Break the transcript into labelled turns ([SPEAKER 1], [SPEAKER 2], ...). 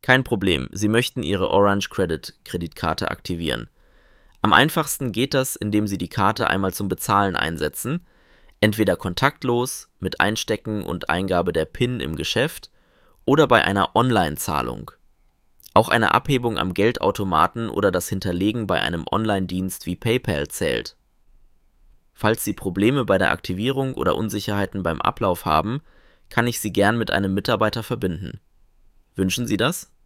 [SPEAKER 1] Kein Problem, Sie möchten Ihre Orange Credit Kreditkarte aktivieren. Am einfachsten geht das, indem Sie die Karte einmal zum Bezahlen einsetzen, entweder kontaktlos mit Einstecken und Eingabe der PIN im Geschäft oder bei einer Online-Zahlung. Auch eine Abhebung am Geldautomaten oder das Hinterlegen bei einem Online-Dienst wie PayPal zählt. Falls Sie Probleme bei der Aktivierung oder Unsicherheiten beim Ablauf haben, kann ich Sie gern mit einem Mitarbeiter verbinden. Wünschen Sie das?